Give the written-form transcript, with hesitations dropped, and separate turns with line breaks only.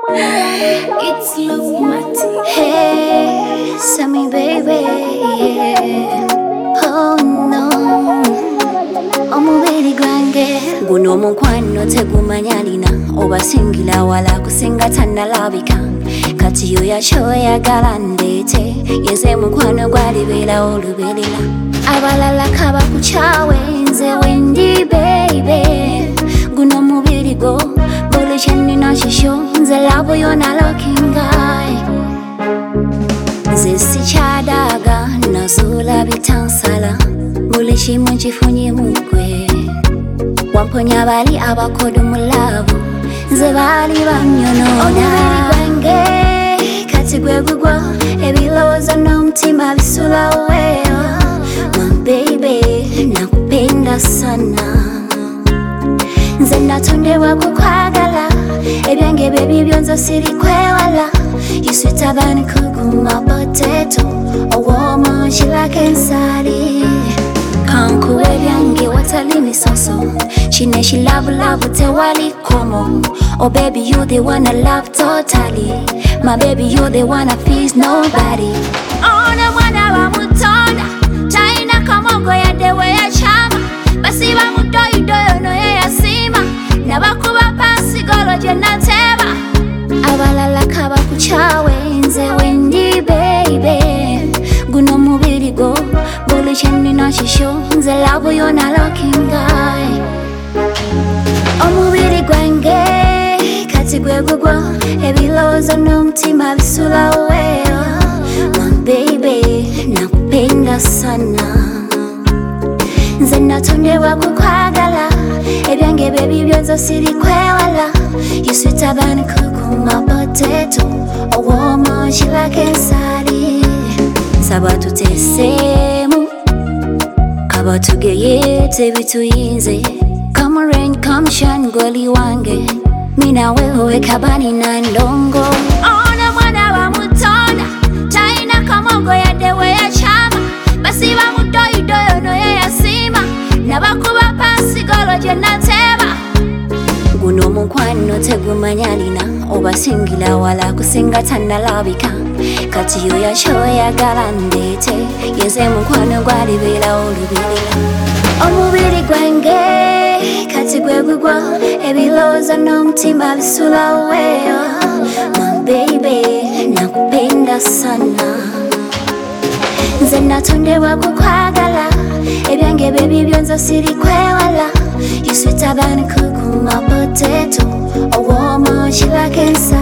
It's Love Mati. Hey, Sammy baby, yeah. Oh no, omubiri gwange guno mukwano tegumanyalina oba singila wala kusinga tannalabika kati yo yakyoyagala ndeete yeze mukwano gwalibera oluberera abalala kaba kukyawe nze wendi baby guno mubiri go buli kyenina kikyo nze labo yona lokingai nze sikyadaaga nazuula bitansala buli kimu nkifunye mugwe wamponya bali abakodo mu laavu nze baali bannyonoona omubiri gwange kati gwe gugwa ebirowoozo n'omutima bisulaweyo my baby nakupenda sana nze natondebwa kukwagala ebyange bebibyo nze siri kwewala you sweeter than kuguma potato owooma kirako ensali kankuwa ebyange watali misoso kino ekilabulabu tewali komo oh baby you the one I love totally my baby you the one I feels nobody ono mwana bamutonda talina kamogo yadde weyakyama basiba mudoyidoyo noye yasiima nabakuba pansi golo gye nateeba abalala kaba kukyawe nze wendi baby guno mubiri go buli kyenina kikyo nze labo yona lokingai omubiri gwange kati gwe gugwa ebirowoozo n'omutima bisulaweyo my baby nakupenda sana nze natondebwa kukwagala ebyange bebibyo nze siri kwewala you sweeter than kuguma potato owooma kirako ensali nsaba tuteeseemu kaba tugeye tebituyinze come rain come shine goli wange mina wewe kabani na ndongo ono mwana bamutonda talina kamogo yadde weyakyama basiba mudoyidoyo noye yasiima nabakuba pansi golo gye nateeba guno mukwano tegumanyalina oba singila wala kusinga tannalabika kati yo yakyoyagala ndeete yeze mukwano gwalibera oluberera omubiri gwange kati gwe gugwa ebirowoozo n'omutima bisulaweyo my baby nakupenda sana nze natondebwa kukwagala ebyange bebibyo nze siri kwewala you sweeter than kuguma potato owooma kirako ensali